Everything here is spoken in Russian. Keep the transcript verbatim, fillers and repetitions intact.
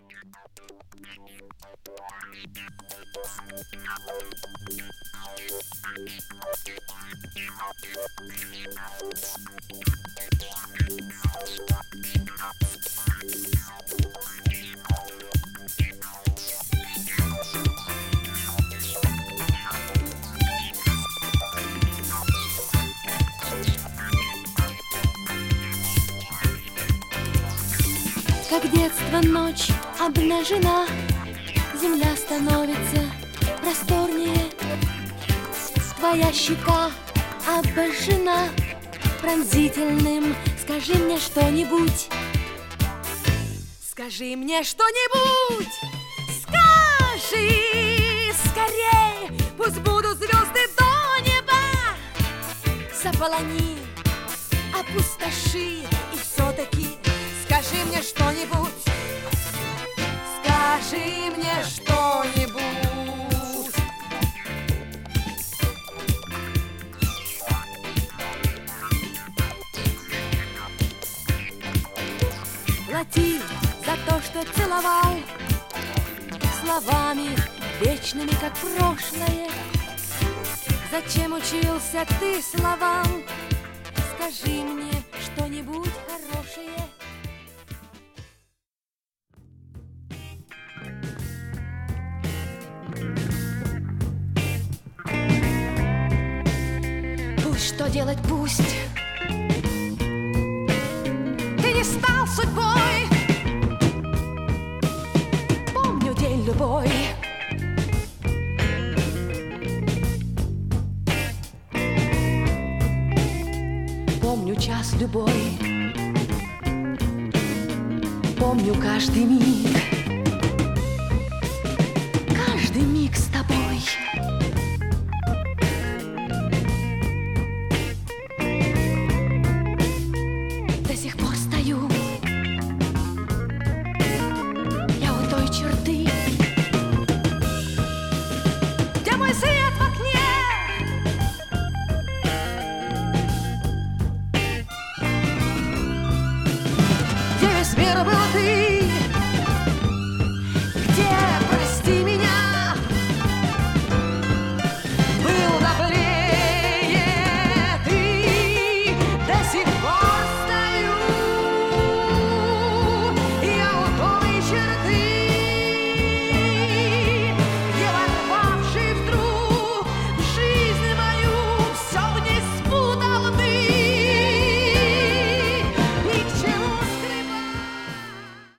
Как детство ночь обнажена, земля становится просторнее. Твоя щека обожжена пронзительным. Скажи мне что-нибудь. Скажи мне что-нибудь. Скажи скорей. Пусть будут звезды до неба. Заполони, опустоши. И все-таки скажи мне что-нибудь. Скажи мне что-нибудь. Плати за то, что целовал словами вечными, как прошлое. Зачем учился ты словам? Скажи мне что-нибудь хорошее. Что делать пусть. Ты не стал судьбой. Помню день любой. Помню час любой. Помню каждый миг. Каждый миг с